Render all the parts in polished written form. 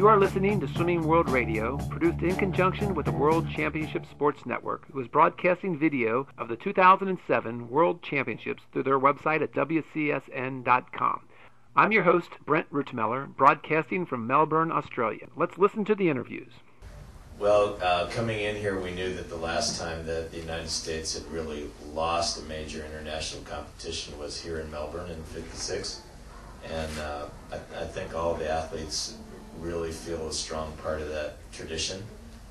You are listening to Swimming World Radio, produced in conjunction with the World Championship Sports Network, who is broadcasting video of the 2007 World Championships through their website at WCSN.com. I'm your host, Brent Rutemeller, broadcasting from Melbourne, Australia. Let's listen to the interviews. Well, coming in here, we knew that the last time that the United States had really lost a major international competition was here in Melbourne in '56. And I think all the athletes really feel a strong part of that tradition.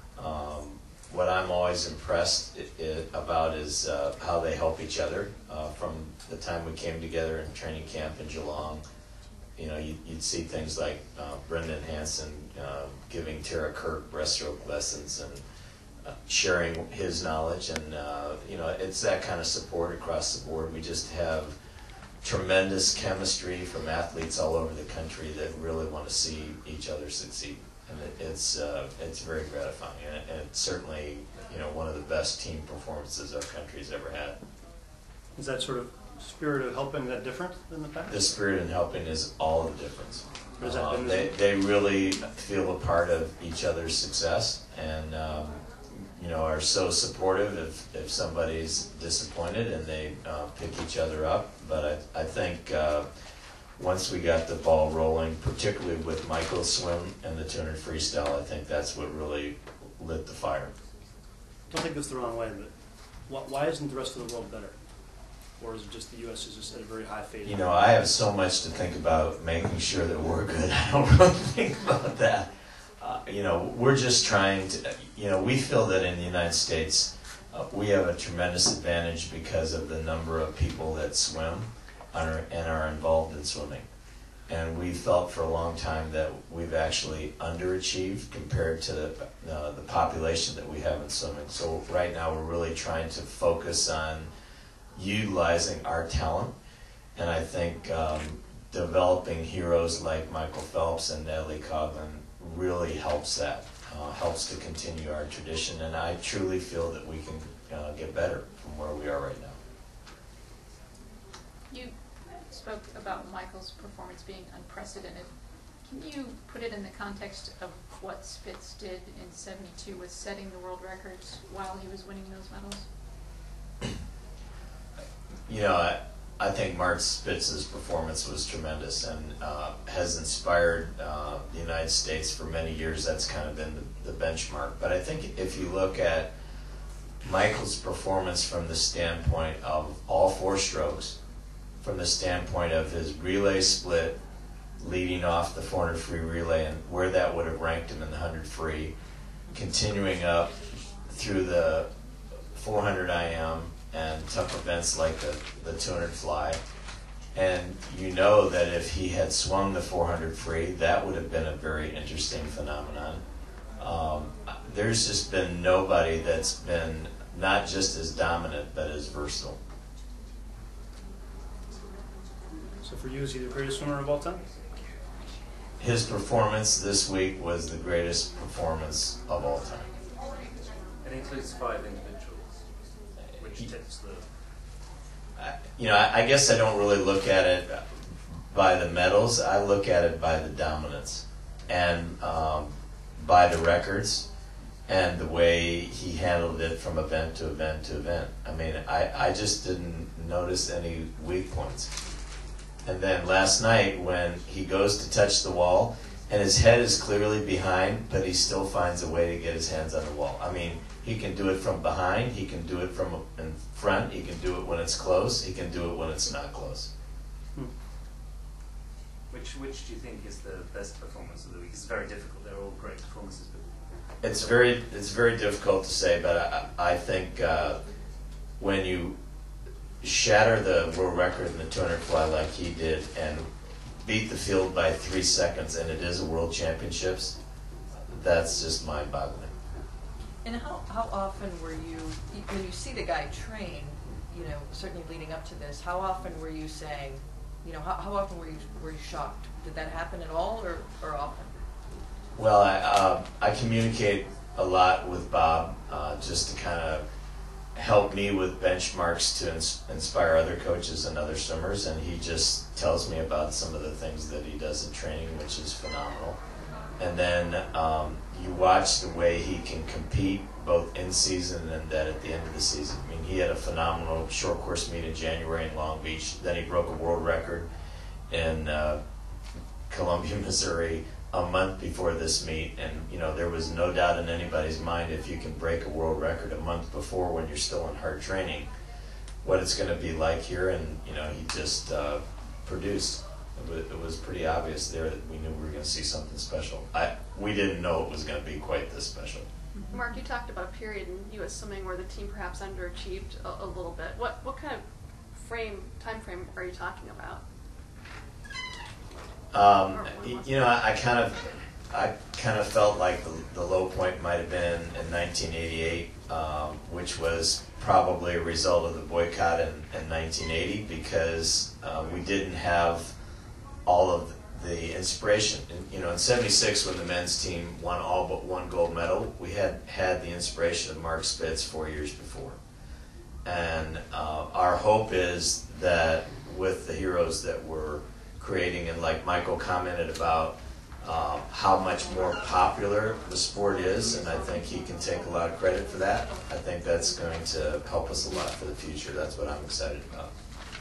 What I'm always impressed about is how they help each other. From the time we came together in training camp in Geelong, you know, you'd see things like Brendan Hansen giving Tara Kirk breaststroke lessons and sharing his knowledge, and you know, it's that kind of support across the board. We just have tremendous chemistry from athletes all over the country that really want to see each other succeed, and it's very gratifying, and it's certainly, you know, one of the best team performances our country's ever had. Is that sort of spirit of helping that different than the past? The spirit in helping is all the difference. They really feel a part of each other's success, and you know, are so supportive if somebody's disappointed, and they pick each other up. But I think once we got the ball rolling, particularly with Michael's swim and the 200 freestyle, I think that's what really lit the fire. Don't take this the wrong way, but why isn't the rest of the world better? Or is it just the U.S. is just at a very high phase? You know, I have so much to think about making sure that we're good. I don't really think about that. You know, we're just trying to, you know, we feel that in the United States, we have a tremendous advantage because of the number of people that swim and are involved in swimming. And we felt for a long time that we've actually underachieved compared to the population that we have in swimming. So right now we're really trying to focus on utilizing our talent, and I think developing heroes like Michael Phelps and Natalie Coughlin really helps that, helps to continue our tradition, and I truly feel that we can get better from where we are right now. You spoke about Michael's performance being unprecedented. Can you put it in the context of what Spitz did in '72 with setting the world records while he was winning those medals? You know, I think Mark Spitz's performance was tremendous, and has inspired the United States for many years. That's kind of been the benchmark. But I think if you look at Michael's performance from the standpoint of all four strokes, from the standpoint of his relay split leading off the 400 free relay and where that would have ranked him in the 100 free, continuing up through the 400 IM, and tough events like the 200 fly. And you know that if he had swung the 400 free, that would have been a very interesting phenomenon. There's just been nobody that's been not just as dominant, but as versatile. So for you, is he the greatest swimmer of all time? His performance this week was the greatest performance of all time. It includes 5 individuals. You know, I guess I don't really look at it by the medals. I look at it by the dominance and by the records and the way he handled it from event to event to event. I mean, I just didn't notice any weak points. And then last night when he goes to touch the wall and his head is clearly behind, but he still finds a way to get his hands on the wall. I mean, he can do it from behind, he can do it from in front, he can do it when it's close, he can do it when it's not close. Which do you think is the best performance of the week? It's very difficult, they're all great performances. But It's very difficult to say, but I think when you shatter the world record in the 200 fly like he did and beat the field by 3 seconds, and it is a world championships, that's just mind-boggling. And how often were you, when you see the guy train, you know, certainly leading up to this, how often were you saying, you know, how often were you shocked? Did that happen at all, or often? Well, I communicate a lot with Bob just to kind of help me with benchmarks to inspire other coaches and other swimmers, and he just tells me about some of the things that he does in training, which is phenomenal. And then you watch the way he can compete both in season and then at the end of the season. I mean, he had a phenomenal short course meet in January in Long Beach. Then he broke a world record in Columbia, Missouri, a month before this meet. And, you know, there was no doubt in anybody's mind, if you can break a world record a month before when you're still in hard training, what it's going to be like here. And, you know, he just produced. It was pretty obvious there that we knew we were going to see something special. We didn't know it was going to be quite this special. Mark, you talked about a period in U.S. swimming where the team perhaps underachieved a little bit. What kind of time frame are you talking about? You know, I kind of felt like the low point might have been in 1988, which was probably a result of the boycott in 1980, because we didn't have all of the inspiration. You know, in '76, when the men's team won all but one gold medal, we had the inspiration of Mark Spitz 4 years before. And our hope is that with the heroes that we're creating, and like Michael commented about how much more popular the sport is, and I think he can take a lot of credit for that. I think that's going to help us a lot for the future. That's what I'm excited about.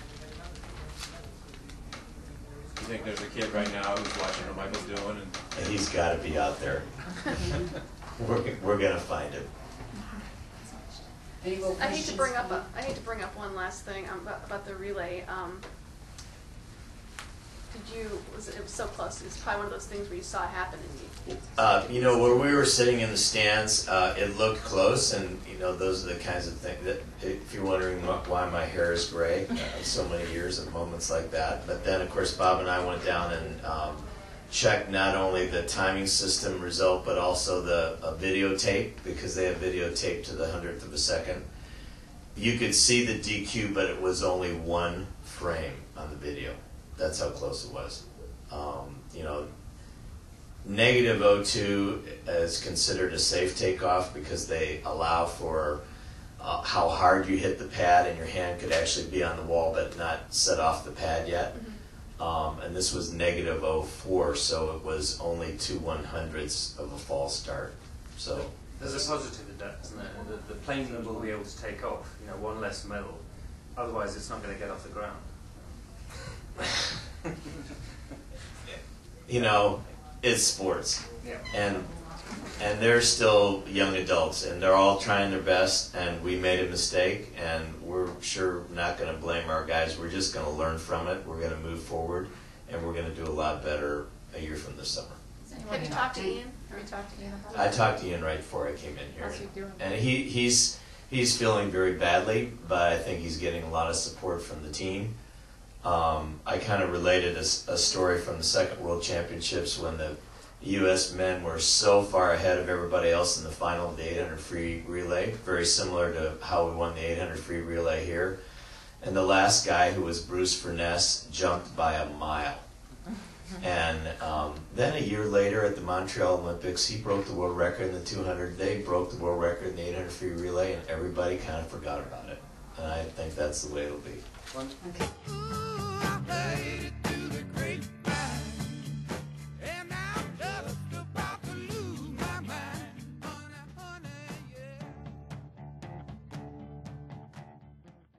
You think there's a kid right now who's watching what Michael's doing? And he's got to be out there. We're going to find him. I hate to bring up one last thing about the relay. It was so close. It's probably one of those things where you saw it happen and you know, where we were sitting in the stands, it looked close, and you know, those are the kinds of things that, if you're wondering why my hair is gray, so many years of moments like that. But then, of course, Bob and I went down and checked not only the timing system result, but also the videotape, because they have videotape to the 100th of a second. You could see the DQ, but it was only one frame on the video. That's how close it was. You know, negative O2 is considered a safe takeoff because they allow for how hard you hit the pad, and your hand could actually be on the wall but not set off the pad yet. And this was negative 04, so it was only 2/100ths of a false start. So there's a positive in that, isn't there? The plane will be able to take off. You know, one less medal. Otherwise, it's not going to get off the ground. You know, it's sports. Yeah. And they're still young adults, and they're all trying their best, and we made a mistake, and we're sure not going to blame our guys. We're just going to learn from it. We're going to move forward, and we're going to do a lot better a year from this summer. Have you talked to Ian? Have you talked to Ian about I it? talked to Ian right before I came in here. How's he doing? And he's feeling very badly, but I think he's getting a lot of support from the team. I kind of related a story from the second World Championships when the U.S. men were so far ahead of everybody else in the final of the 800 free relay, very similar to how we won the 800 free relay here. And the last guy, who was Bruce Furness, jumped by a mile. And then a year later at the Montreal Olympics, he broke the world record in the 200. They broke the world record in the 800 free relay, and everybody kind of forgot about it. And I think that's the way it'll be. Okay.